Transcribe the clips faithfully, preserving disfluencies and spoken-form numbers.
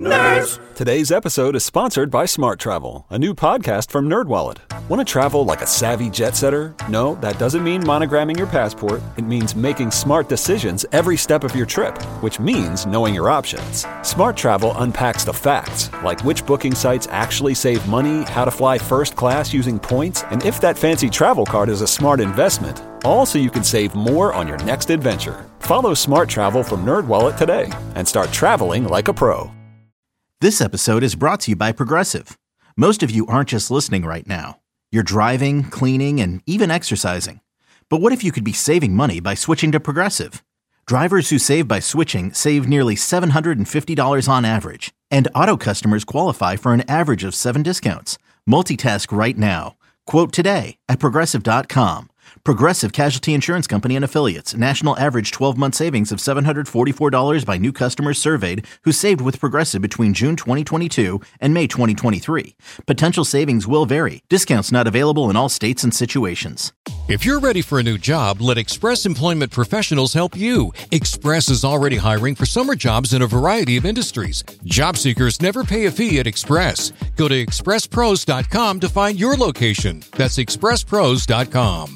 Nerds! Today's episode is sponsored by Smart Travel, a new podcast from NerdWallet. Want to travel like a savvy jet setter? No, that doesn't mean monogramming your passport. It means making smart decisions every step of your trip, which means knowing your options. Smart Travel unpacks the facts, like which booking sites actually save money, how to fly first class using points, and if that fancy travel card is a smart investment. All so you can save more on your next adventure. Follow Smart Travel from NerdWallet today and start traveling like a pro. This episode is brought to you by Progressive. Most of you aren't just listening right now. You're driving, cleaning, and even exercising. But what if you could be saving money by switching to Progressive? Drivers who save by switching save nearly seven hundred fifty dollars on average. And auto customers qualify for an average of seven discounts. Multitask right now. Quote today at Progressive dot com. Progressive Casualty Insurance Company and Affiliates. National average twelve-month savings of seven hundred forty-four dollars by new customers surveyed who saved with Progressive between June twenty twenty-two and May twenty twenty-three. Potential savings will vary. Discounts not available in all states and situations. If you're ready for a new job, let Express Employment Professionals help you. Express is already hiring for summer jobs in a variety of industries. Job seekers never pay a fee at Express. Go to express pros dot com to find your location. That's express pros dot com.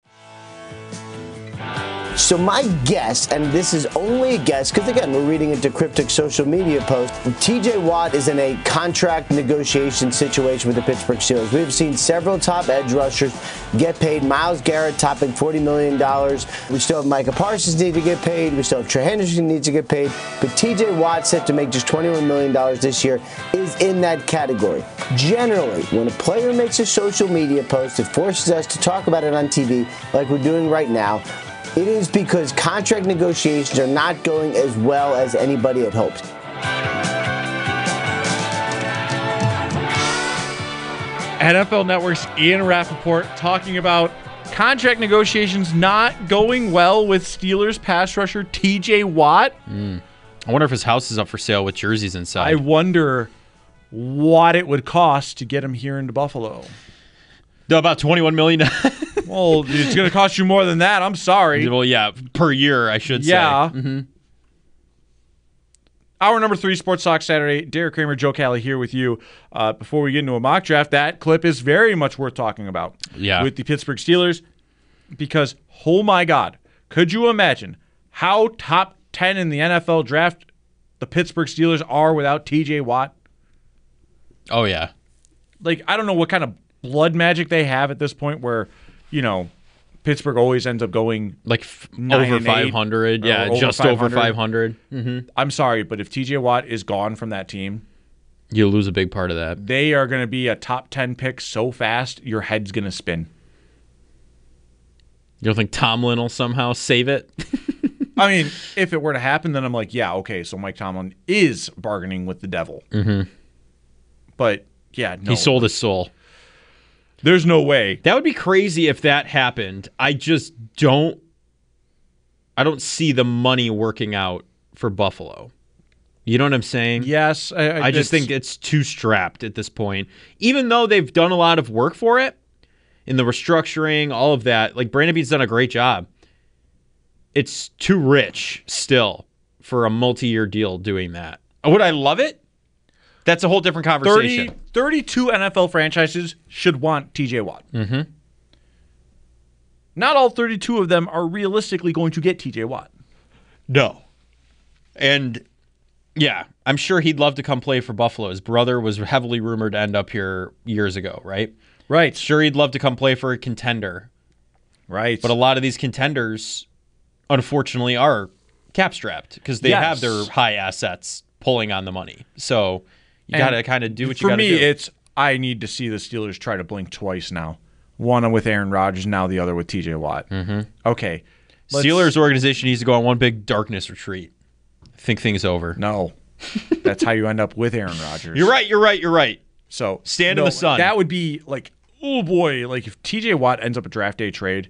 So my guess, and this is only a guess, because again, we're reading into cryptic social media posts, T J Watt is in a contract negotiation situation with the Pittsburgh Steelers. We've seen several top edge rushers get paid. Myles Garrett topping forty million dollars. We still have Micah Parsons need to get paid. We still have Trey Henderson needs to get paid. But T J Watt, set to make just twenty-one million dollars this year, is in that category. Generally, when a player makes a social media post, it forces us to talk about it on T V like we're doing right now. It is because contract negotiations are not going as well as anybody had hoped. N F L Network's Ian Rappaport talking about contract negotiations not going well with Steelers pass rusher T J Watt. Mm. I wonder if his house is up for sale with jerseys inside. I wonder what it would cost to get him here into Buffalo. About twenty-one million dollars. Well, it's going to cost you more than that. I'm sorry. Well, yeah, per year, I should yeah. say. Mm-hmm. Hour number three, Sports Talk Saturday. Derek Kramer, Joe Cali here with you. Uh, before we get into a mock draft, that clip is very much worth talking about yeah. with the Pittsburgh Steelers because, oh my God, could you imagine how top ten in the N F L draft the Pittsburgh Steelers are without T J Watt? Oh, yeah. Like, I don't know what kind of blood magic they have at this point where, you know, Pittsburgh always ends up going like f- over five hundred. Yeah, over just over five hundred. Mm-hmm. I'm sorry, but if T J Watt is gone from that team, you'll lose a big part of that. They are going to be a top ten pick so fast, your head's going to spin. You don't think Tomlin will somehow save it? I mean, if it were to happen, then I'm like, yeah, okay, so Mike Tomlin is bargaining with the devil. Mm-hmm. But, yeah, no. He sold his soul. There's no way. That would be crazy if that happened. I just don't I don't see the money working out for Buffalo. You know what I'm saying? Yes. I, I, I just think it's too strapped at this point. Even though they've done a lot of work for it, in the restructuring, all of that, like Brandon Beane's done a great job. It's too rich still for a multi-year deal doing that. Would I love it? That's a whole different conversation. thirty, thirty-two N F L franchises should want T J Watt. Mm-hmm. Not all thirty-two of them are realistically going to get T J Watt. No. And, yeah, I'm sure he'd love to come play for Buffalo. His brother was heavily rumored to end up here years ago, right? Right. Sure, he'd love to come play for a contender. Right. But a lot of these contenders, unfortunately, are cap-strapped because they yes. have their high assets pulling on the money. So... You got to kind of do what you got to do. For me, it's I need to see the Steelers try to blink twice now. One with Aaron Rodgers, now the other with T J Watt. Mm-hmm. Okay. Steelers organization needs to go on one big darkness retreat. Think things over. No. That's how you end up with Aaron Rodgers. You're right, you're right, you're right. So stand no, in the sun. That would be like, oh boy, like if T J Watt ends up a draft day trade.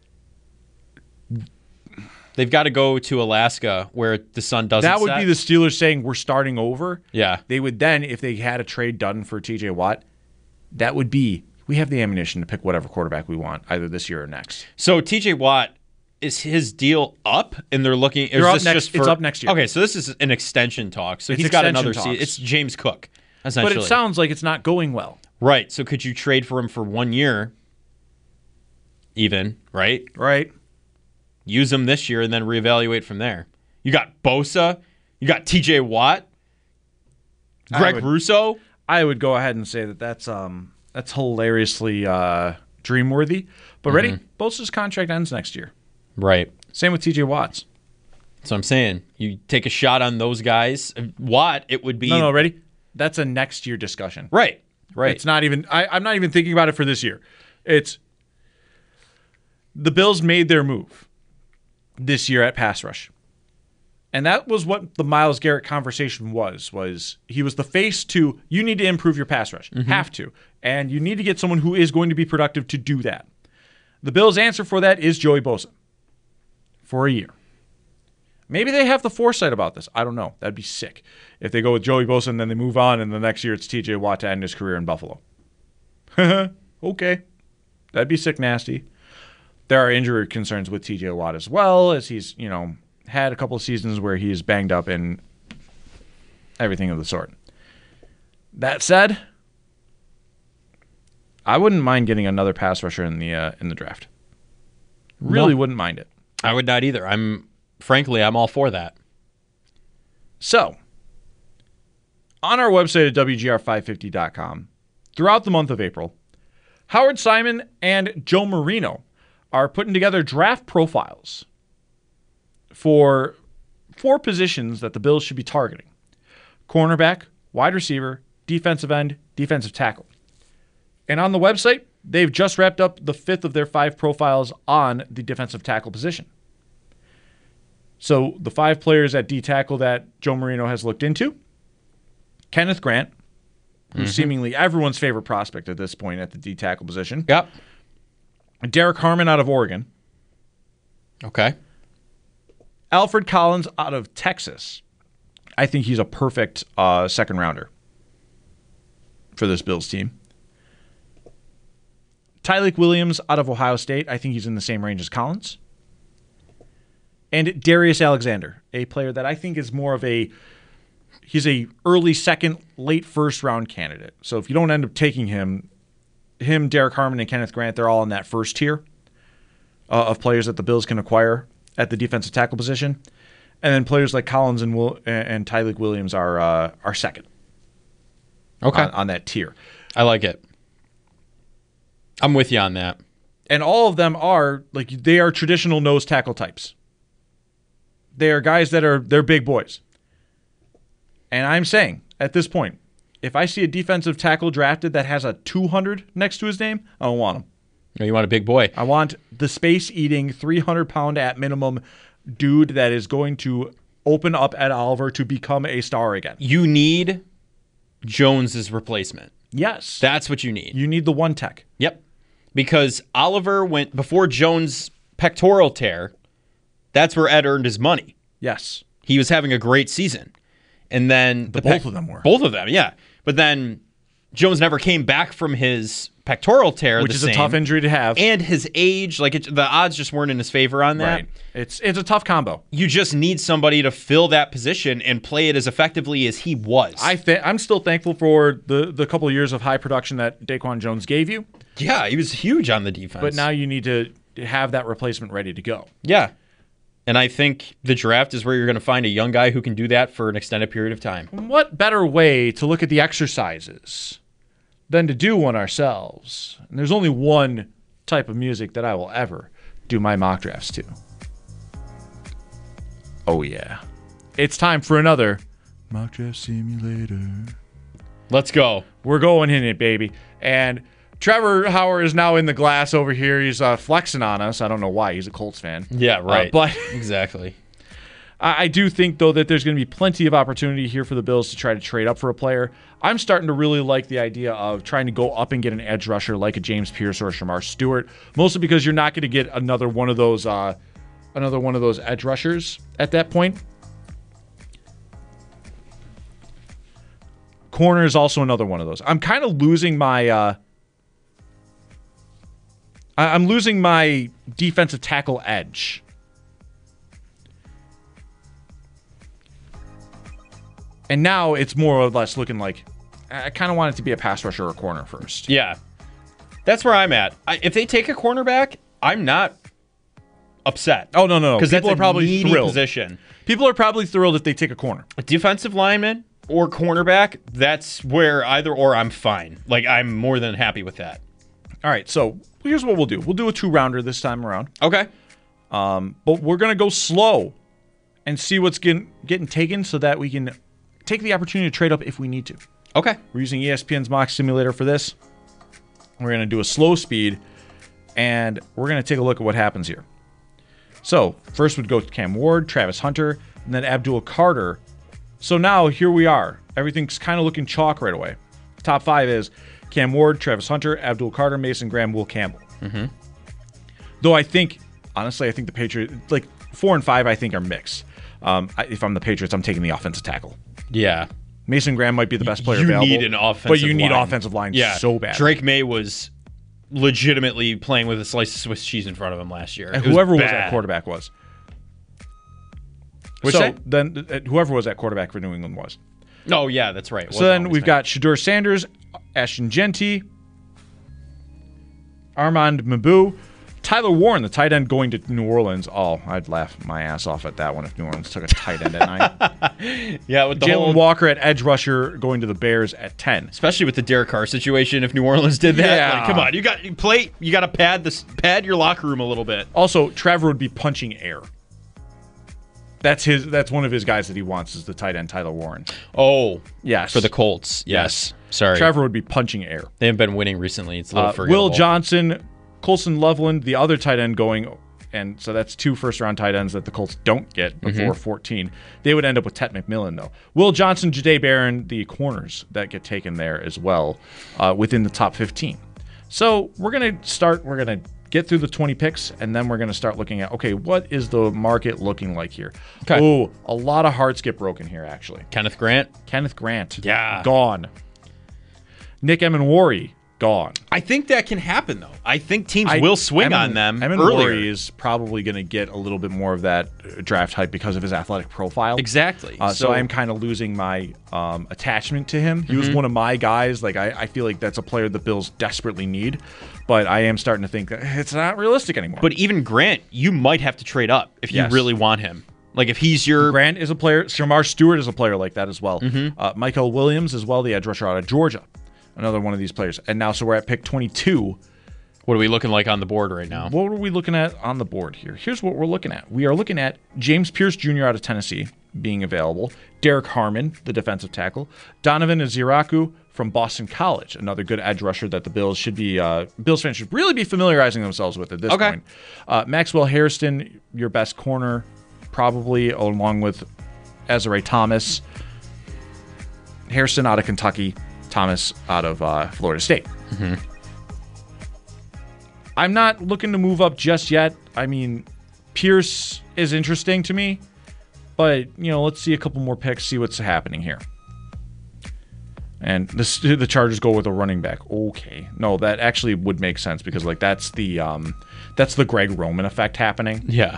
They've got to go to Alaska where the sun doesn't That would set. be the Steelers saying we're starting over. Yeah. They would then, if they had a trade done for T J Watt, that would be, we have the ammunition to pick whatever quarterback we want, either this year or next. So T J Watt is his deal up? And they're looking. They're is up this next- just for, it's up next year. Okay, so this is an extension talk. So It's he's got extension another season. talks. It's James Cook, But essentially. it sounds like it's not going well. Right. So could you trade for him for one year? Even, right? Right. Use him this year and then reevaluate from there. You got Bosa. You got T J Watt. I Greg would- Russo. I would go ahead and say that that's um that's hilariously uh, dream-worthy. But Mm-hmm. ready? Bosa's contract ends next year. Right. Same with T J Watts. That's what I'm saying. You take a shot on those guys. Watt, it would be. No, no, ready? That's a next year discussion. Right. Right. It's not even. I, I'm not even thinking about it for this year. It's the Bills made their move this year at pass rush, and that was what the Myles Garrett conversation was. Was he was the face to you need to improve your pass rush, have to, and you need to get someone who is going to be productive to do that. The Bills' answer for that is Joey Bosa for a year. Maybe they have the foresight about this. I don't know. That'd be sick if they go with Joey Bosa and then they move on, and the next year it's T J Watt to end his career in Buffalo. Okay. That'd be sick nasty. There are injury concerns with T J Watt as well, as he's, you know, had a couple of seasons where he's banged up and everything of the sort. That said, I wouldn't mind getting another pass rusher in the uh, in the draft. Really No. wouldn't mind it. I would not either. I'm frankly, I'm all for that. So, on our website at W G R five fifty dot com, throughout the month of April, Howard Simon and Joe Marino are putting together draft profiles for four positions that the Bills should be targeting: cornerback, wide receiver, defensive end, defensive tackle. And on the website, they've just wrapped up the fifth of their five profiles on the defensive tackle position. So the five players at D-tackle that Joe Marino has looked into: Kenneth Grant, who's seemingly everyone's favorite prospect at this point at the D-tackle position. Yep. Derek Harmon out of Oregon. Okay. Alfred Collins out of Texas. I think he's a perfect uh, second rounder for this Bills team. Tyleik Williams out of Ohio State. I think he's in the same range as Collins. And Darius Alexander, a player that I think is more of a he's a early second, late first round candidate. So if you don't end up taking him, him, Derek Harmon, and Kenneth Grant, they're all in that first tier uh, of players that the Bills can acquire at the defensive tackle position. And then players like Collins and Will, and Tyleik Williams are uh, are second. Okay. On, on that tier. I like it. I'm with you on that. And all of them are like they are traditional nose tackle types. They are guys that are they're big boys. And I'm saying at this point, if I see a defensive tackle drafted that has a two hundred next to his name, I don't want him. You want a big boy. I want the space-eating, three hundred pound at minimum dude that is going to open up Ed Oliver to become a star again. You need Jones's replacement. Yes. That's what you need. You need the one tech. Yep. Because Oliver went before Jones' pectoral tear. That's where Ed earned his money. Yes. He was having a great season. And then The the both of them were. Both of them, yeah. But then Jones never came back from his pectoral tear, Which the is same. a tough injury to have. And his age, like it, the odds just weren't in his favor on that. Right. It's it's a tough combo. You just need somebody to fill that position and play it as effectively as he was. I th- I'm still thankful for the, the couple of years of high production that Daquan Jones gave you, yeah, he was huge on the defense. but now you need to have that replacement ready to go. yeah. And I think the draft is where you're going to find a young guy who can do that for an extended period of time. What better way to look at the exercises than to do one ourselves? And there's only one type of music that I will ever do my mock drafts to. Oh, yeah. It's time for another mock draft simulator. Let's go. We're going in it, baby. And Trevor Howard is now in the glass over here. He's uh, flexing on us. I don't know why. He's a Colts fan. Yeah, right. Uh, but exactly. I I do think, though, that there's going to be plenty of opportunity here for the Bills to try to trade up for a player. I'm starting to really like the idea of trying to go up and get an edge rusher like a James Pierce or a Shamar Stewart, mostly because you're not going to get another one of those uh, another one of those edge rushers at that point. Corner is also another one of those. I'm kind of losing my uh, I- I'm losing my defensive tackle edge And now it's more or less looking like I kind of want it to be a pass rusher or a corner first. Yeah. That's where I'm at. I, if they take a cornerback, I'm not upset. Oh, no, no, no. Because that's People a are probably needy thrilled. position. People are probably thrilled if they take a corner. A defensive lineman or cornerback, that's where either or I'm fine. Like, I'm more than happy with that. All right, so here's what we'll do. We'll do a two-rounder this time around. Okay. Um, but we're going to go slow and see what's getting, getting taken so that we can take the opportunity to trade up if we need to. Okay. We're using E S P N's mock simulator for this. We're going to do a slow speed, and we're going to take a look at what happens here. So, first would go Cam Ward, Travis Hunter, and then Abdul Carter. So now, here we are. Everything's kind of looking chalk right away. Top five is Cam Ward, Travis Hunter, Abdul Carter, Mason Graham, Will Campbell. Mm-hmm. Though I think, honestly, I think the Patriots, like four and five, I think are mixed. Um, I, if I'm the Patriots, I'm taking the offensive tackle. Yeah. Mason Graham might be the best player you available. You need an offensive But you need line. offensive line yeah. so bad. Drake May was legitimately playing with a slice of Swiss cheese in front of him last year. And It whoever was, was bad. that quarterback was. What'd so you say? then, uh, whoever was that quarterback for New England was. Oh, yeah, that's right. It So wasn't then always we've him. got Shedeur Sanders, Ashton Genty, Armand Mabu, Tyler Warren, the tight end going to New Orleans. Oh, I'd laugh my ass off at that one if New Orleans took a tight end at nine. Yeah, with the Jalen whole, Walker at edge rusher going to the Bears at ten. especially with the Derek Carr situation. If New Orleans did that, Yeah. like, come on, you got you play. You got to pad this, pad your locker room a little bit. Also, Trevor would be punching air. That's his. That's one of his guys that he wants is the tight end Tyler Warren. Oh, Yes, for the Colts. Yes, sorry, Trevor would be punching air. they haven't been winning recently. It's a little Uh, forgettable. Will Johnson, Colson Loveland, the other tight end going, and so that's two first-round tight ends that the Colts don't get before Mm-hmm. fourteen. They would end up with Ted McMillan, though. Will Johnson, Jahdae Barron, the corners that get taken there as well uh, within the top fifteen. So we're going to start, we're going to get through the twenty picks, and then we're going to start looking at, okay, what is the market looking like here? Okay. Oh, a lot of hearts get broken here, actually. Kenneth Grant. Kenneth Grant, Yeah. gone. Nick Emenwari, gone. I think that can happen though. I think teams I- will swing Emin- on them Emin earlier. Worry is probably going to get a little bit more of that uh, draft hype because of his athletic profile. Exactly. Uh, so, So- I'm kind of losing my um, attachment to him. He Mm-hmm. was one of my guys. Like I, I feel like that's a player the Bills desperately need, but I am starting to think that it's not realistic anymore. But even Grant, you might have to trade up if you Yes. really want him. Like if he's your Grant is a player. Shamar Stewart is a player like that as well. Mm-hmm. Uh, Michael Williams as well, the edge rusher out of Georgia, another one of these players. And now, so we're at pick twenty-two. what are we looking like on the board right now? What are we looking at on the board here? Here's what we're looking at. We are looking at James Pierce Junior out of Tennessee being available, Derek Harmon, the defensive tackle, Donovan Eziraku from Boston College, another good edge rusher that the Bills should be, uh, Bills fans should really be familiarizing themselves with at this Okay. point. Uh, Maxwell Hairston, your best corner, probably, along with Ezra Thomas. Hairston out of Kentucky, Thomas out of uh, Florida State. I'm not looking to move up just yet. I mean, Pierce is interesting to me, but you know, let's see a couple more picks, see what's happening here. And this, the Chargers go with a running back. Okay, no, that actually would make sense because like that's the um, that's the Greg Roman effect happening. Yeah.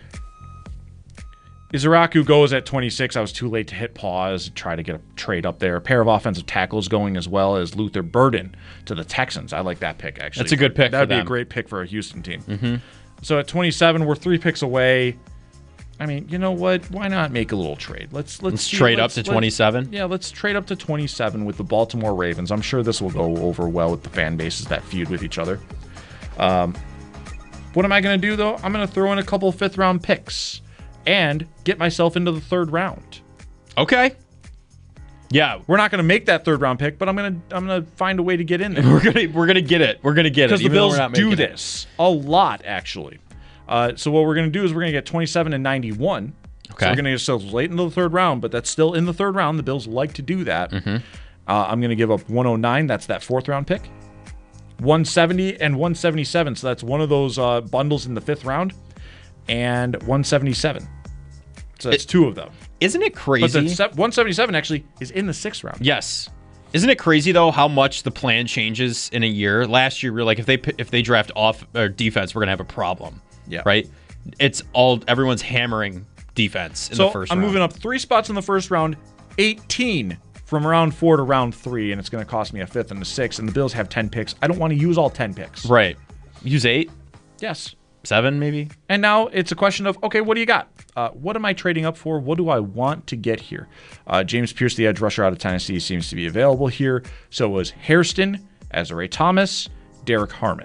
Izaraku goes at twenty-six. I was too late to hit pause, try to get a trade up there. A pair of offensive tackles going as well as Luther Burden to the Texans. I like that pick, actually. That's a good pick That would for be a them. great pick for a Houston team. Mm-hmm. So at twenty-seven, we're three picks away. I mean, you know what? Why not make a little trade? Let's let's, Let's see- trade let's- up to let's- twenty-seven. Yeah, let's trade up to twenty-seven with the Baltimore Ravens. I'm sure this will go over well with the fan bases that feud with each other. Um, what am I going to do, though? I'm going to throw in a couple fifth-round picks and get myself into the third round. Okay. Yeah, We're not going to make that third-round pick, but I'm going to I'm going to find a way to get in there. we're gonna we're gonna get it. We're gonna get it Because the even though Bills we're not do making it. this a lot, actually. Uh, so what we're going to do is we're going to get twenty-seven and ninety-one. Okay. So we're going to get ourselves late into the third round, but that's still in the third round. The Bills like to do that. Mm-hmm. Uh, I'm going to give up one oh nine. That's that fourth round pick. one seventy and one seventy-seven. So that's one of those uh, bundles in the fifth round. And one seventy-seven. So that's It- two of them. Isn't it But crazy? the se- one seventy-seven actually is in the sixth round. Yes. Isn't it crazy though how much the plan changes in a year? Last year we were like if they p- if they draft off or defense we're gonna have a problem. Yeah. Right. It's all everyone's hammering defense in So the first I'm round. moving up three spots in the first round eighteen from round four to round three, and it's going to cost me a fifth and a sixth, and the Bills have ten picks. I don't want to use all ten picks. Right. Use eight? Yes. Seven, maybe? And now it's a question of, okay, what do you got? Uh, what am I trading up for? What do I want to get here? Uh, James Pierce, the edge rusher out of Tennessee, seems to be available here. So was Hairston, Azare Thomas, Derek Harmon.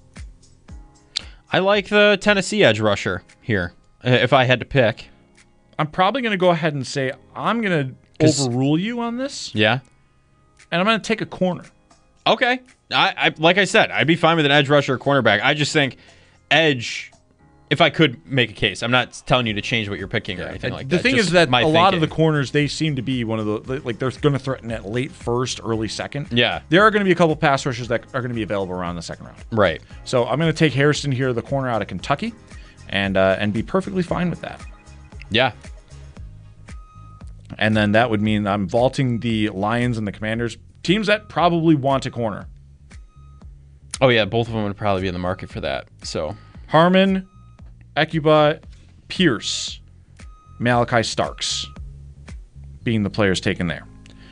I like the Tennessee edge rusher here, if I had to pick. I'm probably going to go ahead and say I'm going to overrule you on this. Yeah. And I'm going to take a corner. Okay. I, I like I said, I'd be fine with an edge rusher or cornerback. I just think edge, if I could make a case, I'm not telling you to change what you're picking or anything like the that. The thing just is that a thinking. lot of the corners, they seem to be one of the, like they're going to threaten at late first, early second. Yeah. There are going to be a couple pass rushers that are going to be available around the second round. Right. So I'm going to take Hairston here, the corner out of Kentucky, and uh, and be perfectly fine with that. Yeah. And then that would mean I'm vaulting the Lions and the Commanders, teams that probably want a corner. Oh, yeah, both of them would probably be in the market for that. So Harmon, Ekuba, Pierce, Malachi Starks being the players taken there.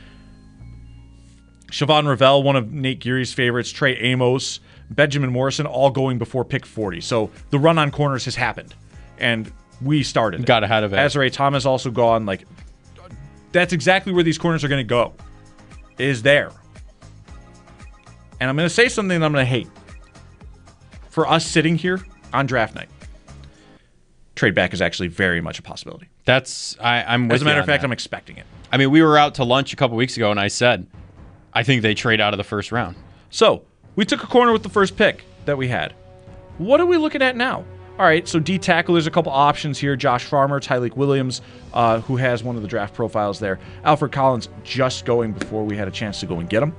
Siobhan Ravel, one of Nate Geary's favorites, Trey Amos, Benjamin Morrison, all going before pick forty. So the run on corners has happened, and we started it. Got ahead of it. Azare Thomas also gone. Like, that's exactly where these corners are going to go, is there. And I'm going to say something that I'm going to hate. For us sitting here on draft night, trade back is actually very much a possibility. That's I, I'm with As a matter you of fact, that. I'm expecting it. I mean, we were out to lunch a couple weeks ago, and I said, I think they trade out of the first round. So, we took a corner with the first pick that we had. What are we looking at now? All right, so D-tackle, there's a couple options here. Josh Farmer, Tyleek Williams, uh, who has one of the draft profiles there. Alfred Collins just going before we had a chance to go and get him.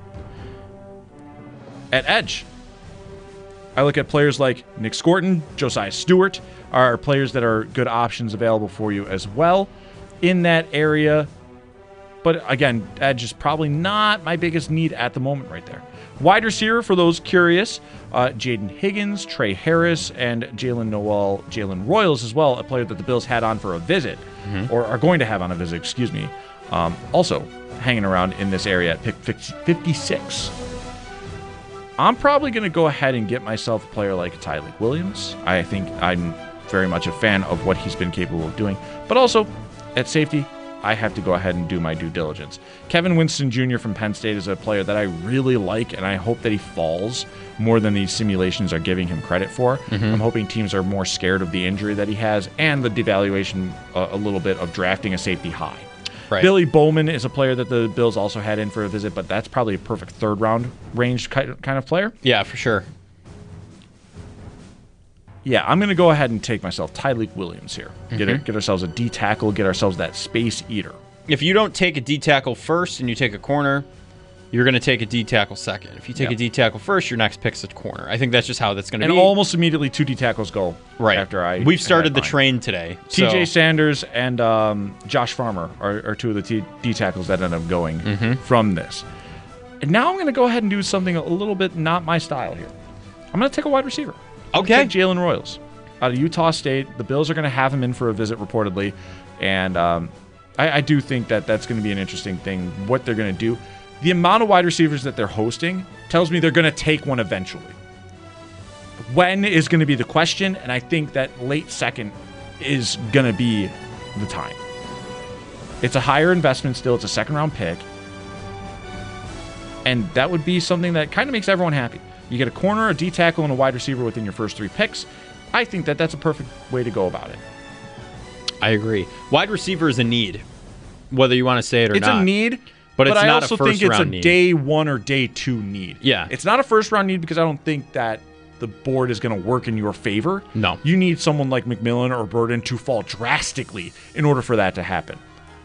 At edge, I look at players like Nick Scorton, Josiah Stewart, are players that are good options available for you as well in that area. But again, edge is probably not my biggest need at the moment right there. Wide receiver, for those curious, uh, Jaden Higgins, Trey Harris, and Jalen Noel, Jalen Royals as well, a player that the Bills had on for a visit, mm-hmm. or are going to have on a visit, excuse me, um, also hanging around in this area at pick fifty-six. I'm probably going to go ahead and get myself a player like Tyleek Williams. I think I'm very much a fan of what he's been capable of doing. But also, at safety, I have to go ahead and do my due diligence. Kevin Winston Junior from Penn State is a player that I really like, and I hope that he falls more than these simulations are giving him credit for. Mm-hmm. I'm hoping teams are more scared of the injury that he has and the devaluation uh, a little bit of drafting a safety high. Right. Billy Bowman is a player that the Bills also had in for a visit, but that's probably a perfect third-round range kind of player. Yeah, for sure. Yeah, I'm going to go ahead and take myself Tyleek Williams here. Mm-hmm. Get, a, get ourselves a D-tackle, get ourselves that space eater. If you don't take a D-tackle first and you take a corner, you're going to take a D-tackle second. If you take yep. a D-tackle first, your next pick's a corner. I think that's just how that's going to be. be. And almost immediately two D-tackles go right after I We've started the train today. T J so. Sanders and um, Josh Farmer are, are two of the T- D-tackles that end up going mm-hmm. from this. And now I'm going to go ahead and do something a little bit not my style here. I'm going to take a wide receiver. Okay. Take Jalen Royals out of Utah State. The Bills are going to have him in for a visit reportedly. And um, I, I do think that that's going to be an interesting thing, what they're going to do. The amount of wide receivers that they're hosting tells me they're going to take one eventually. When is going to be the question, and I think that late second is going to be the time. It's a higher investment still. It's a second-round pick. And that would be something that kind of makes everyone happy. You get a corner, a D-tackle, and a wide receiver within your first three picks. I think that that's a perfect way to go about it. I agree. Wide receiver is a need, whether you want to say it or it's not. It's a need, but, it's but I not also a first think it's a need. day one or day two need. Yeah. It's not a first-round need because I don't think that the board is going to work in your favor. No. You need someone like McMillan or Burden to fall drastically in order for that to happen.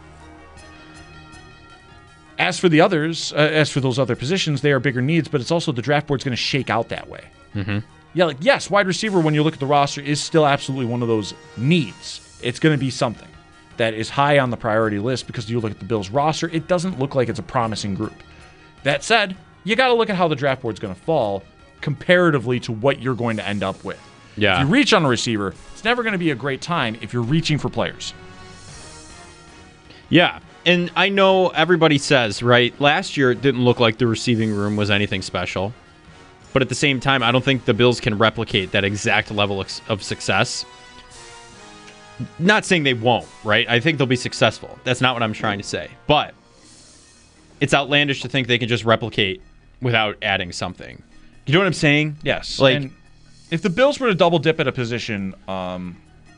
As for the others, uh, as for those other positions, they are bigger needs, but it's also the draft board's going to shake out that way. Mm-hmm. Yeah, like, yes, wide receiver, when you look at the roster, is still absolutely one of those needs. It's going to be something that is high on the priority list because you look at the Bills' roster, it doesn't look like it's a promising group. That said, you got to look at how the draft board's going to fall comparatively to what you're going to end up with. Yeah. If you reach on a receiver, it's never going to be a great time if you're reaching for players. Yeah, And I know everybody says, right, last year it didn't look like the receiving room was anything special. But at the same time, I don't think the Bills can replicate that exact level of success. Not saying they won't, right? I think they'll be successful. That's not what I'm trying to say. But it's outlandish to think they can just replicate without adding something. You know what I'm saying? Yes. Like, and if the Bills were to double dip at a position, um,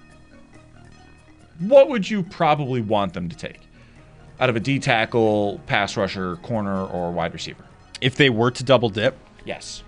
what would you probably want them to take out of a D tackle, pass rusher, corner, or wide receiver? If they were to double dip? Yes.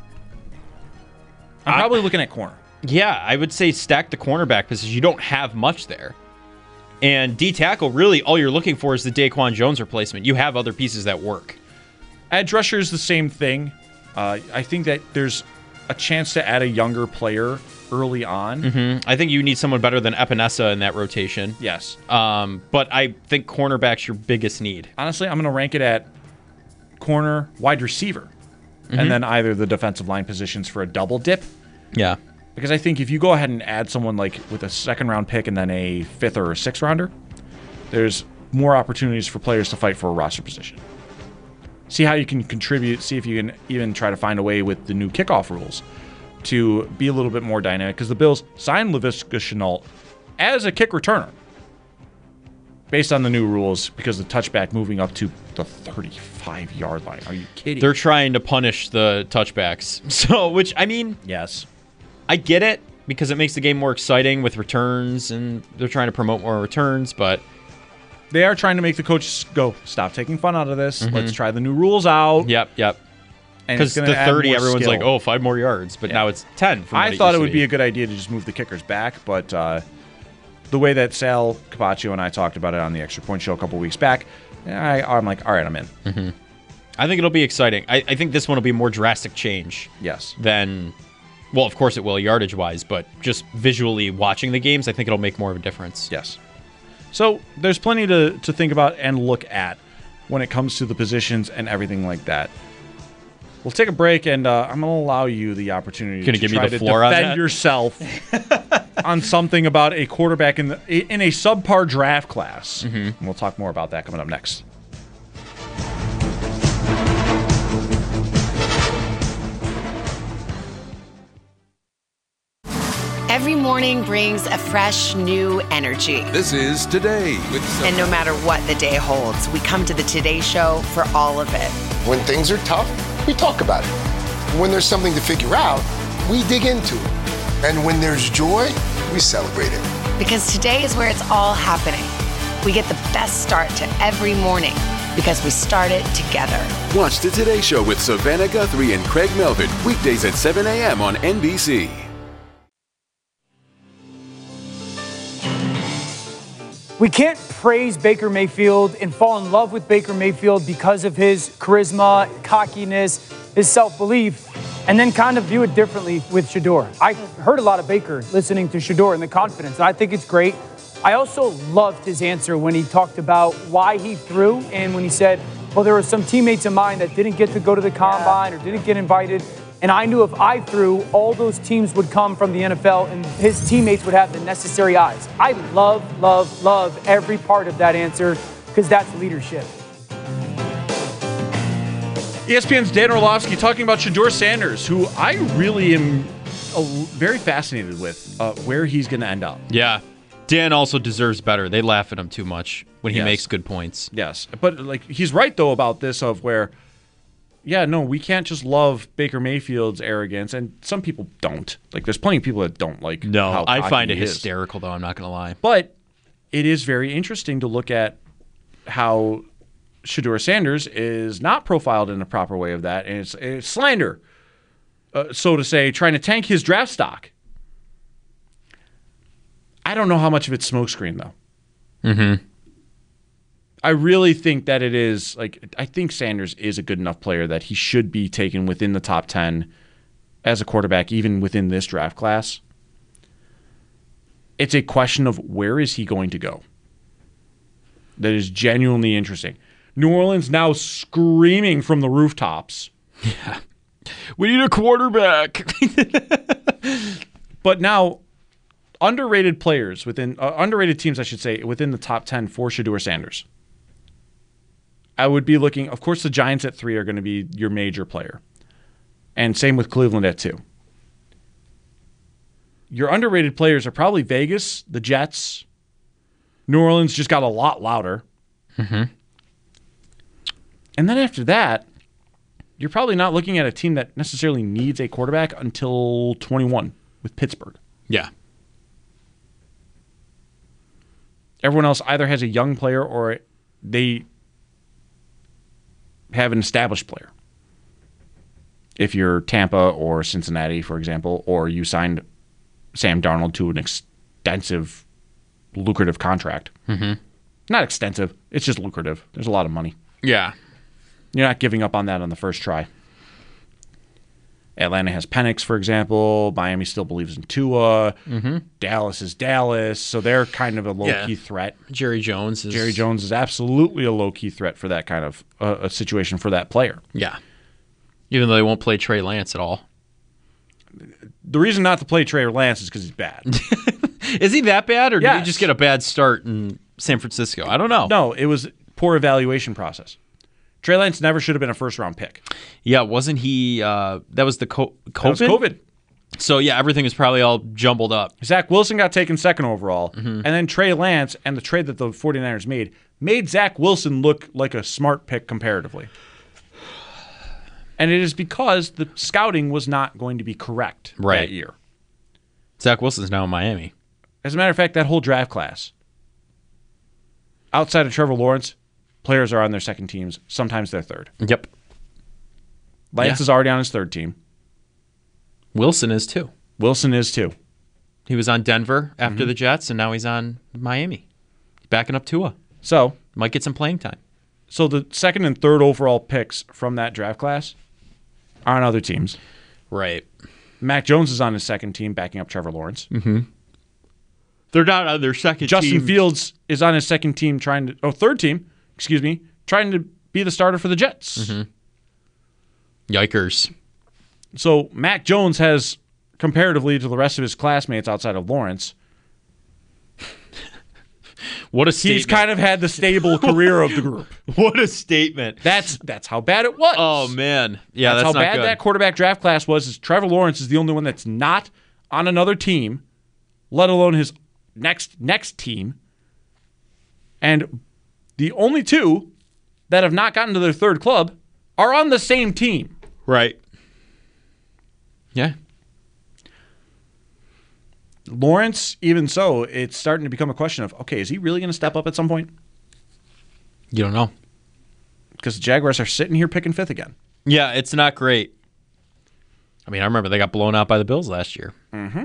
I'm probably I, looking at corner. Yeah, I would say stack the cornerback position. You don't have much there. And D tackle, really, all you're looking for is the Daquan Jones replacement. You have other pieces that work. Edge rusher is the same thing. Uh, I think that there's a chance to add a younger player early on. Mm-hmm. I think you need someone better than Epinesa in that rotation. Yes. Um, but I think cornerback's your biggest need. Honestly, I'm going to rank it at corner, wide receiver, mm-hmm. and then either the defensive line positions for a double dip. Yeah. Because I think if you go ahead and add someone like with a second round pick and then a fifth or a sixth rounder, there's more opportunities for players to fight for a roster position. See how you can contribute, see if you can even try to find a way with the new kickoff rules to be a little bit more dynamic. Because the Bills signed Laviska Shenault as a kick returner based on the new rules because the touchback moving up to the thirty-five-yard line. Are you kidding? They're trying to punish the touchbacks. So, which, I mean... Yes. I get it because it makes the game more exciting with returns, and they're trying to promote more returns, but... They are trying to make the coaches go, stop taking fun out of this. Mm-hmm. Let's try the new rules out. Yep, yep. Because the thirty, everyone's skill. like, oh, five more yards. But yeah. Now it's ten. I thought it would be. be a good idea to just move the kickers back, but uh, the way that Sal Capaccio and I talked about it on the Extra Point Show a couple weeks back, I, I'm like, all right, I'm in. Mm-hmm. I think it'll be exciting. I, I think this one will be a more drastic change. Yes. Than, well, of course it will, yardage-wise, but just visually watching the games, I think it'll make more of a difference. Yes. So there's plenty to, to think about and look at when it comes to the positions and everything like that. We'll take a break, and uh, I'm going to allow you the opportunity to give me try the to floor defend on that? yourself on something about a quarterback in the, in a subpar draft class. Mm-hmm. And we'll talk more about that coming up next. Every morning brings a fresh, new energy. This is Today with Sophie. And no matter what the day holds, we come to the Today Show for all of it. When things are tough, we talk about it. When there's something to figure out, we dig into it. And when there's joy, we celebrate it. Because today is where it's all happening. We get the best start to every morning because we start it together. Watch the Today Show with Savannah Guthrie and Craig Melvin, weekdays at seven a.m. on N B C. We can't praise Baker Mayfield and fall in love with Baker Mayfield because of his charisma, cockiness, his self-belief, and then kind of view it differently with Shedeur. I heard a lot of Baker listening to Shedeur and the confidence, and I think it's great. I also loved his answer when he talked about why he threw and when he said, well, there were some teammates of mine that didn't get to go to the combine or didn't get invited. And I knew if I threw, all those teams would come from the N F L and his teammates would have the necessary eyes. I love, love, love every part of that answer because that's leadership. E S P N's Dan Orlovsky talking about Shedeur Sanders, who I really am uh, very fascinated with uh, where he's going to end up. Yeah. Dan also deserves better. They laugh at him too much when he yes. makes good points. Yes. But like he's right, though, about this of where, yeah, no, we can't just love Baker Mayfield's arrogance, and some people don't. Like, there's plenty of people that don't like No, how I find it he is. hysterical, though, I'm not going to lie. But it is very interesting to look at how Shedeur Sanders is not profiled in a proper way of that, and it's, it's slander, uh, so to say, trying to tank his draft stock. I don't know how much of it's smokescreen, though. Mm-hmm. I really think that it is, like, I think Sanders is a good enough player that he should be taken within the top ten as a quarterback, even within this draft class. It's a question of where is he going to go. That is genuinely interesting. New Orleans now screaming from the rooftops. Yeah. We need a quarterback. But now, underrated players within, uh, underrated teams, I should say, within the top ten for Shedeur Sanders. I would be looking, of course, the Giants at three are going to be your major player. And same with Cleveland at two. Your underrated players are probably Vegas, the Jets. New Orleans just got a lot louder. Mm-hmm. And then after that, you're probably not looking at a team that necessarily needs a quarterback until twenty-one with Pittsburgh. Yeah. Everyone else either has a young player or they have an established player. If you're Tampa or Cincinnati, for example, or you signed Sam Darnold to an extensive, lucrative contract. Mm-hmm. Not extensive. It's just lucrative. There's a lot of money. Yeah. You're not giving up on that on the first try. Atlanta has Penix, for example. Miami still believes in Tua. Mm-hmm. Dallas is Dallas, so they're kind of a low-key Yeah. threat. Jerry Jones is... Jerry Jones is absolutely a low-key threat for that kind of uh, a situation for that player. Yeah. Even though they won't play Trey Lance at all. The reason not to play Trey Lance is because he's bad. Is he that bad, or did Yes. he just get a bad start in San Francisco? I don't know. No, it was poor evaluation process. Trey Lance never should have been a first-round pick. Yeah, wasn't he... Uh, that was the co- COVID? That was COVID. So, yeah, everything was probably all jumbled up. Zach Wilson got taken second overall, Mm-hmm. and then Trey Lance and the trade that the 49ers made made Zach Wilson look like a smart pick comparatively. And it is because the scouting was not going to be correct Right. that year. Zach Wilson's now in Miami. As a matter of fact, that whole draft class, outside of Trevor Lawrence, players are on their second teams. Sometimes they're third. Yep. Lance Yeah. is already on his third team. Wilson is too. Wilson is too. He was on Denver after Mm-hmm. the Jets, and now he's on Miami. Backing up Tua. So, Might get some playing time. so the second and third overall picks from that draft class are on other teams. Right. Mac Jones is on his second team, backing up Trevor Lawrence. Mm-hmm. They're not on their second Justin team. Fields is on his second team, trying to oh third team, excuse me, trying to be the starter for the Jets. Mm-hmm. Yikers. So Mac Jones has, comparatively to the rest of his classmates outside of Lawrence, What a statement. he's kind of had the stable career of the group. What a statement. That's that's how bad it was. Oh, man. Yeah, that's, how not bad good. that quarterback draft class was. Is Trevor Lawrence is the only one that's not on another team, let alone his next next team. And the only two that have not gotten to their third club are on the same team. Right. Yeah. Lawrence, even so, it's starting to become a question of, okay, is he really going to step up at some point? You don't know. Because the Jaguars are sitting here picking fifth again. Yeah, it's not great. I mean, I remember they got blown out by the Bills last year. Mm-hmm.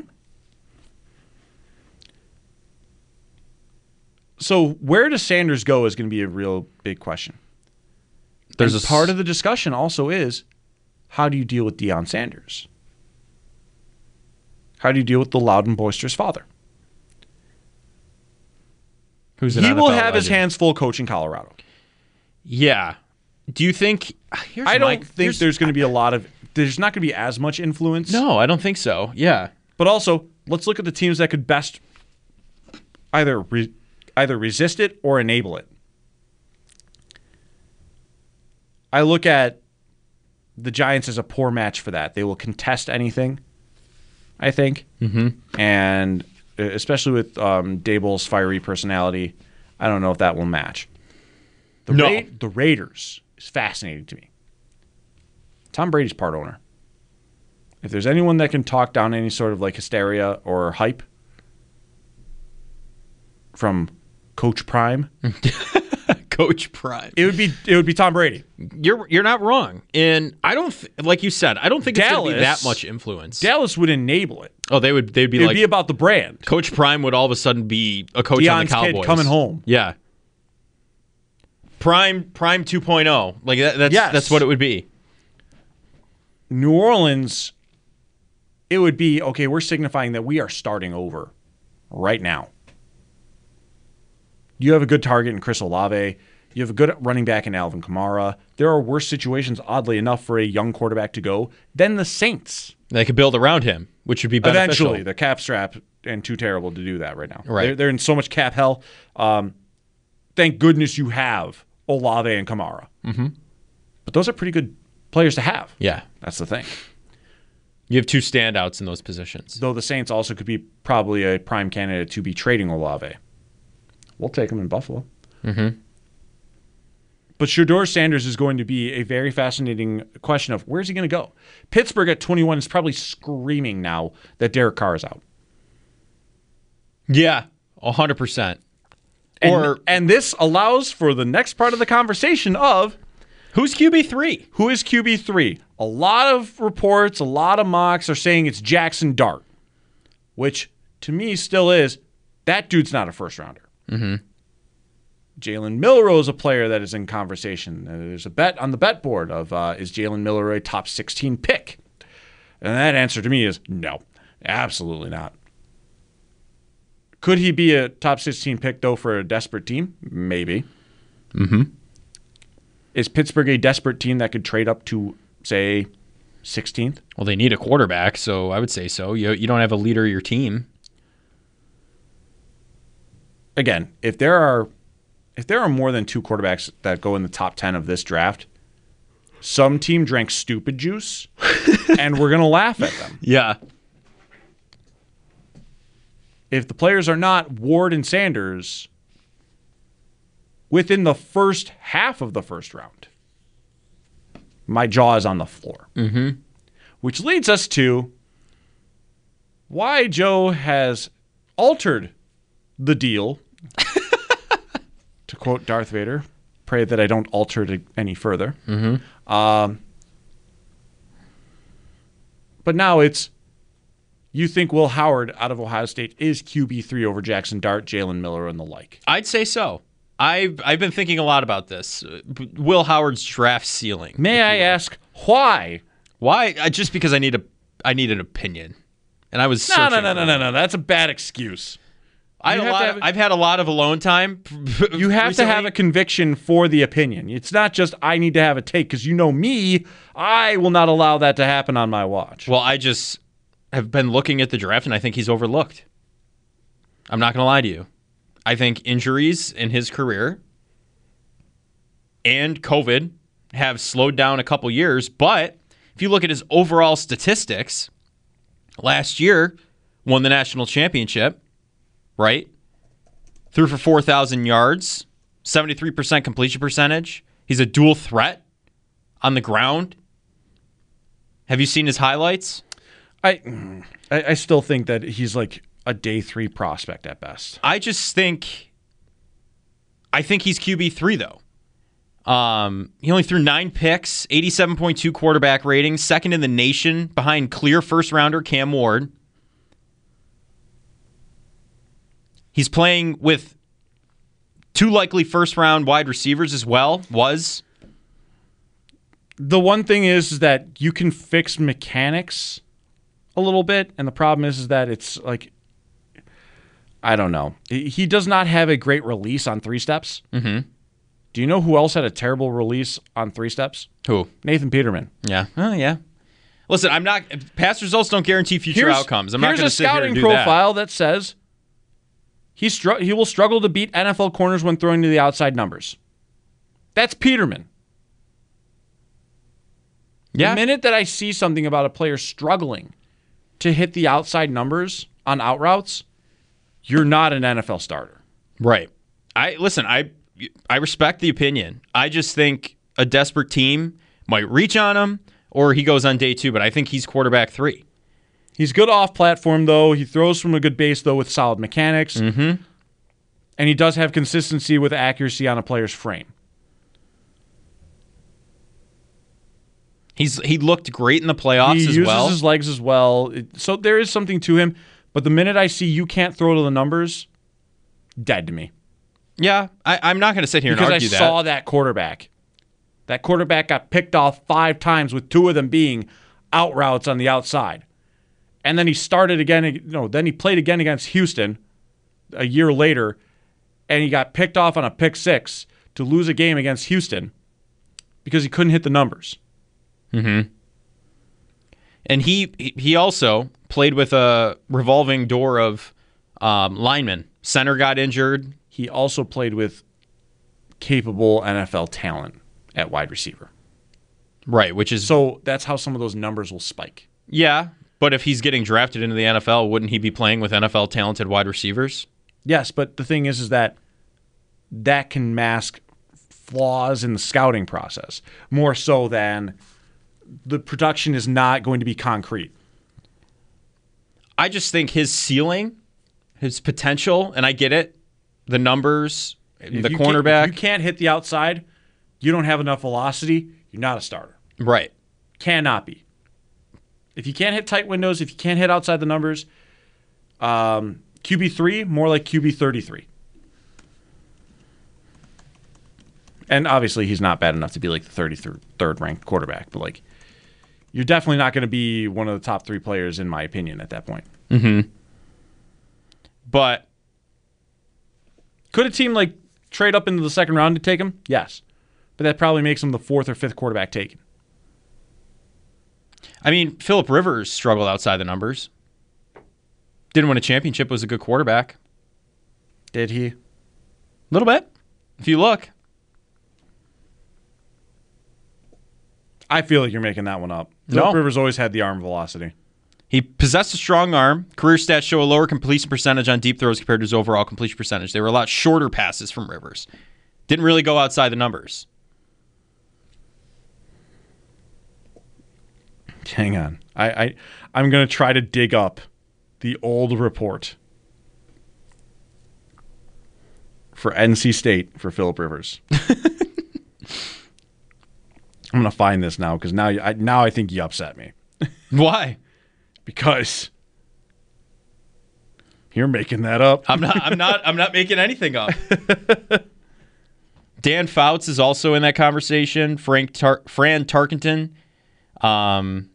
So where does Sanders go is going to be a real big question. There's and a part of the discussion also is, how do you deal with Deion Sanders? How do you deal with the loud and boisterous father? Who's an he N F will L have his legend. hands full coaching Colorado. Yeah. Do you think? Here's I don't my- think here's- there's going to be a lot of. There's not going to be as much influence. No, I don't think so. Yeah. But also, let's look at the teams that could best either re, either resist it or enable it. I look at the Giants as a poor match for that. They will contest anything, I think. Mm-hmm. And especially with um, Daboll's fiery personality, I don't know if that will match. The, No. Ra- the Raiders is fascinating to me. Tom Brady's part owner. If there's anyone that can talk down any sort of like hysteria or hype from Coach Prime, Coach Prime. it would be it would be Tom Brady. You're you're not wrong, and I don't th- like you said. I don't think it's going to be Dallas- that much influence. Dallas would enable it. oh, they would. They'd be It would like be about the brand. Coach Prime would all of a sudden be a coach on Deion's the kid Cowboys coming home. Yeah. Prime Prime two point oh. Like that, that's Yes. that's what it would be. New Orleans, it would be, okay, we're signifying that we are starting over right now. You have a good target in Chris Olave. You have a good running back in Alvin Kamara. There are worse situations, oddly enough, for a young quarterback to go than the Saints. They could build around him, which would be beneficial. Eventually, the cap strap and too terrible to do that right now. Right. They're, they're in so much cap hell. Um, thank goodness you have Olave and Kamara. Mm-hmm. But those are pretty good players to have. Yeah. That's the thing. You have two standouts in those positions. Though the Saints also could be probably a prime candidate to be trading Olave. We'll take him in Buffalo. Mm-hmm. But Shedeur Sanders is going to be a very fascinating question of where's he going to go? Pittsburgh at twenty-one is probably screaming now that Derek Carr is out. Yeah, one hundred percent. And, Or and this allows for the next part of the conversation of who's Q B three? Who is Q B three? A lot of reports, a lot of mocks are saying it's Jackson Dart, which to me still is, that dude's not a first rounder. Mm-hmm. Jalen Milroe is a player that is in conversation. There's a bet on the bet board of uh, is Jalen Milroe a top sixteen pick? And that answer to me is no, absolutely not. Could he be a top sixteen pick, though, for a desperate team? Maybe. Mm-hmm. Is Pittsburgh a desperate team that could trade up to, say, sixteenth? Well, they need a quarterback, so I would say so. You, you don't have a leader of your team. Again, if there are if there are more than two quarterbacks that go in the top ten of this draft, some team drank stupid juice, and we're going to laugh at them. Yeah. If the players are not Ward and Sanders within the first half of the first round, my jaw is on the floor. Mm-hmm. Which leads us to why Joe has altered the deal. To quote Darth Vader, pray that I don't alter it any further. Mm-hmm. Um, but now it's, you think Will Howard out of Ohio State is Q B three over Jackson Dart, Jalen Miller, and the like? I'd say so. I've I've been thinking a lot about this. Will Howard's draft ceiling. May I ask why? Why? Uh, just because I need a I need an opinion, and I was no searching no no for no one. no no. That's a bad excuse. I had You a have lot to of, have- I've had a lot of alone time. You have recently. to have a conviction for the opinion. It's not just I need to have a take because you know me. I will not allow that to happen on my watch. Well, I just have been looking at the draft, and I think he's overlooked. I'm not going to lie to you. I think injuries in his career and COVID have slowed down a couple years, but if you look at his overall statistics, last year won the national championship, right? Threw for four thousand yards, seventy-three percent completion percentage. He's a dual threat on the ground. Have you seen his highlights? I, I I still think that he's like a day three prospect at best. I just think, I think he's Q B three though. Um, he only threw nine picks, eighty-seven point two quarterback rating, second in the nation behind clear first rounder Cam Ward. He's playing with two likely first round wide receivers as well. Was The one thing is, is that you can fix mechanics a little bit, and the problem is, is that it's like, I don't know. He he does not have a great release on three steps. Mm-hmm. Do you know who else had a terrible release on three steps? Who? Nathan Peterman. Yeah. Oh, yeah. Listen, I'm not. Past results don't guarantee future Here's- outcomes. I'm not here's going a to sit here scouting and do profile that, says he str- he will struggle to beat N F L corners when throwing to the outside numbers. That's Peterman. Yeah. The minute that I see something about a player struggling to hit the outside numbers on out routes, you're not an N F L starter. that. Right. I listen. I I respect the opinion. I just think a desperate team might reach on him, or he goes on day two. But I think he's quarterback three. He's good off platform, though. He throws from a good base, though, with solid mechanics. Mm-hmm. And he does have consistency with accuracy on a player's frame. He's he looked great in the playoffs he as uses well. his legs as well. It- so there is something to him. But the minute I see you can't throw to the numbers, dead to me. Yeah, I, I'm not going to sit here Because and I argue saw that. that quarterback. That quarterback got picked off five times with two of them being out routes on the outside. And then he started again. No, then he played again against Houston a year later, and he got picked off on a pick six to lose a game against Houston because he couldn't hit the numbers. Mm-hmm. And he he also played with a revolving door of um, linemen. Center got injured. He also played with capable N F L talent at wide receiver. Right, which is... So that's how some of those numbers will spike. Yeah, but if he's getting drafted into the N F L, wouldn't he be playing with N F L talented wide receivers? Yes, but the thing is, is that that can mask flaws in the scouting process more so than the production is not going to be concrete. I just think his ceiling, his potential, and I get it, the numbers, If the you cornerback. Can't, if you can't hit the outside, you don't have enough velocity, you're not a starter. Right. Cannot be. If you can't hit tight windows, if you can't hit outside the numbers, um, Q B three, more like Q B thirty-three. And obviously he's not bad enough to be like the thirty-third ranked quarterback, but like you're definitely not going to be one of the top three players in my opinion at that point. Mm-hmm. But could a team like trade up into the second round to take him? Yes. But that probably makes him the fourth or fifth quarterback taken. I mean, Phillip Rivers struggled outside the numbers. Didn't win a championship, was a good quarterback. Did he? A little bit. If you look. I feel like you're making that one up. No. Phillip Rivers always had the arm velocity. He possessed a strong arm. Career stats show a lower completion percentage on deep throws compared to his overall completion percentage. They were a lot shorter passes from Rivers. Didn't really go outside the numbers. Hang on. I, I, I'm going to try to dig up the old report for N C State for Phillip Rivers. I'm going to find this now because now, I, now I think you upset me. Why? Because you're making that up. I'm not. I'm not. I'm not making anything up. Dan Fouts is also in that conversation. Frank Tar- Fran Tarkenton. Um,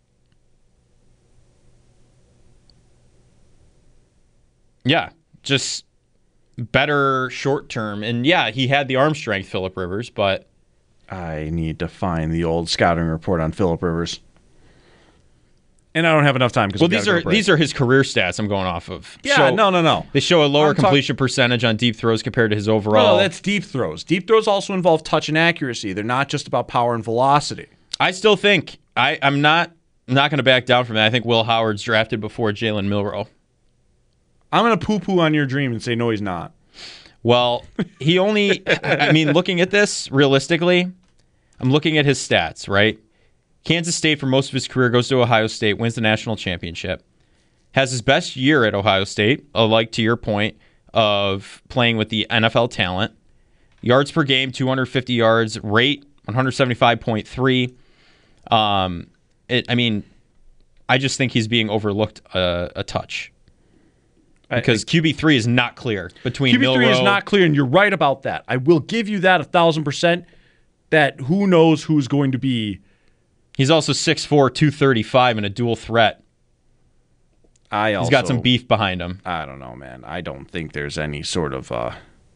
yeah, just better short term, and yeah, he had the arm strength, Phillip Rivers, but I need to find the old scouting report on Phillip Rivers. And I don't have enough time because well, these are these are his career stats. I'm going off of. Yeah, show, no, no, no. They show a lower I'm completion talk- percentage on deep throws compared to his overall. No, that's deep throws. Deep throws also involve touch and accuracy. They're not just about power and velocity. I still think I, I'm not I'm not going to back down from that. I think Will Howard's drafted before Jalen Milroe. I'm going to poo-poo on your dream and say no, he's not. Well, he only. I mean, looking at this realistically, I'm looking at his stats, right? Kansas State, for most of his career, goes to Ohio State, wins the national championship, has his best year at Ohio State, like to your point of playing with the N F L talent. Yards per game, two hundred fifty yards, rate one seventy-five point three. Um, it, I mean, I just think he's being overlooked a, a touch because Q B three is not clear between Q B three Milroe. is not clear, and you're right about that. I will give you that a thousand percent. That who knows who's going to be. He's also six four, two thirty-five, and a dual threat. I also, He's got some beef behind him. I don't know, man. I don't think there's any sort of. Uh,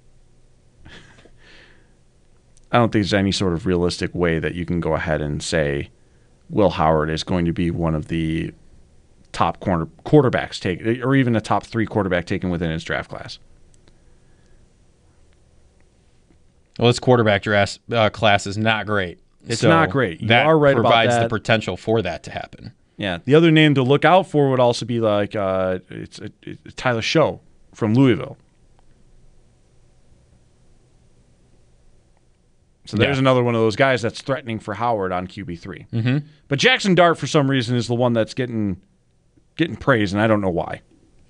I don't think there's any sort of realistic way that you can go ahead and say Will Howard is going to be one of the top corner quarterbacks taken, or even a top three quarterback taken within his draft class. Well, this quarterback draft uh, class is not great. It's so not great. You that are right about provides that. the potential for that to happen. Yeah. The other name to look out for would also be like uh, it's, uh, it's Tyler Show from Louisville. So there's Yeah. another one of those guys that's threatening for Howard on Q B three. Mm-hmm. But Jackson Dart, for some reason, is the one that's getting getting praised, and I don't know why.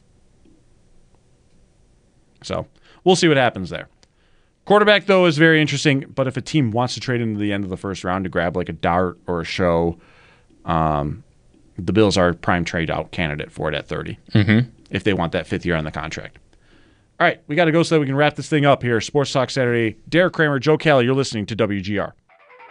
So we'll see what happens there. Quarterback, though, is very interesting, but if a team wants to trade into the end of the first round to grab like a Dart or a Show, um, the Bills are a prime trade-out candidate for it at thirty, Mm-hmm. if they want that fifth year on the contract. All right, we got to go so that we can wrap this thing up here. Sports Talk Saturday. Derek Kramer, Joe Kelly, you're listening to W G R.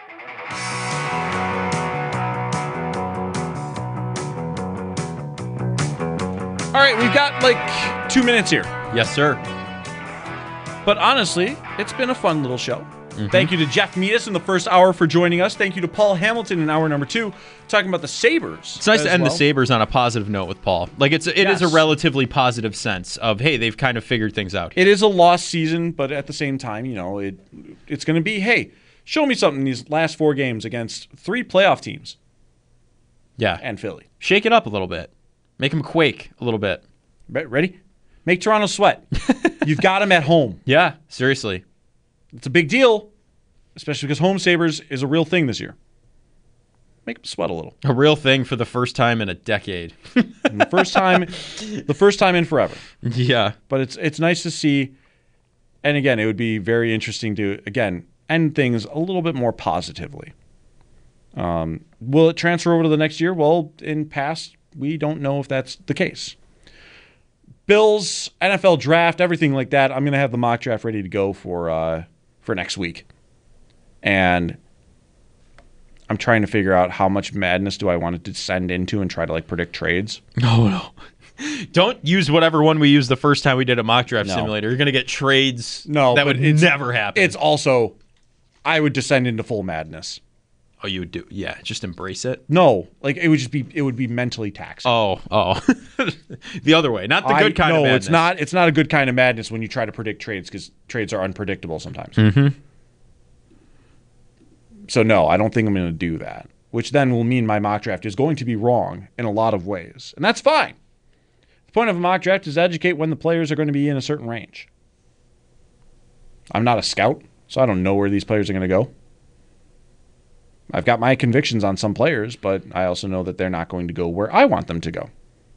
All right, we've got like two minutes here. Yes, sir. But honestly, it's been a fun little show. Mm-hmm. Thank you to Jeff Meadis in the first hour for joining us. Thank you to Paul Hamilton in hour number two, talking about the Sabres. It's nice to end well. the Sabres on a positive note with Paul. Like it's it yes. is a relatively positive sense of, hey, they've kind of figured things out. It is a lost season, but at the same time, you know, it it's going to be, hey, show me something in these last four games against three playoff teams. Yeah. And Philly. Shake it up a little bit. Make them quake a little bit. Ready? Make Toronto sweat. You've got them at home. Yeah, seriously. It's a big deal, especially because home Sabres is a real thing this year. Make them sweat a little. A real thing for the first time in a decade. the first time, the first time in forever. Yeah. But it's it's nice to see, and again, it would be very interesting to, again, end things a little bit more positively. Um, will it transfer over to the next year? Well, in past, we don't know if that's the case. Bills, N F L draft, everything like that. I'm going to have the mock draft ready to go for uh, for next week. And I'm trying to figure out how much madness do I want it to descend into and try to like predict trades. No, no. Don't use whatever one we used the first time we did a mock draft No. simulator. You're going to get trades No, that but would it's- never happen. It's also, I would descend into full madness. Oh, you would do? Yeah, just embrace it. No, like it would just be, it would be mentally taxing. Oh, oh, the other way, not the good I, kind no, of madness. it's not. It's not a good kind of madness when you try to predict trades because trades are unpredictable sometimes. Mm-hmm. So no, I don't think I'm going to do that. Which then will mean my mock draft is going to be wrong in a lot of ways, and that's fine. The point of a mock draft is to educate when the players are going to be in a certain range. I'm not a scout, so I don't know where these players are going to go. I've got my convictions on some players, but I also know that they're not going to go where I want them to go.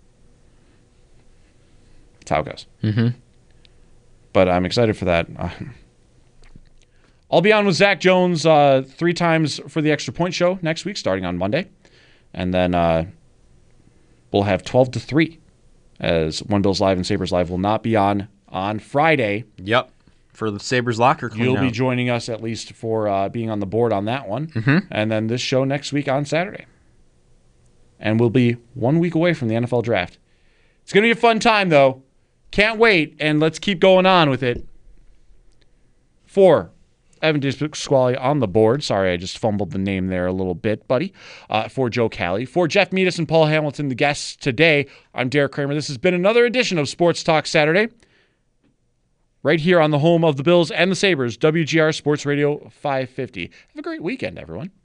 That's how it goes. Mm-hmm. But I'm excited for that. Uh, I'll be on with Zach Jones uh, three times for the Extra Point Show next week, starting on Monday. And then uh, we'll have twelve to three, as One Bills Live and Sabres Live will not be on on Friday. Yep. For the Sabres locker clean You'll out. be joining us at least for uh, being on the board on that one. Mm-hmm. And then this show next week on Saturday. And we'll be one week away from the N F L draft. It's going to be a fun time, though. Can't wait, and let's keep going on with it. For Evan Pasquale on the board. Sorry, I just fumbled the name there a little bit, buddy. Uh, for Joe Cali. For Jeff Meadis and Paul Hamilton, the guests today, I'm Derek Kramer. This has been another edition of Sports Talk Saturday. Right here on the home of the Bills and the Sabres, W G R Sports Radio five fifty. Have a great weekend, everyone.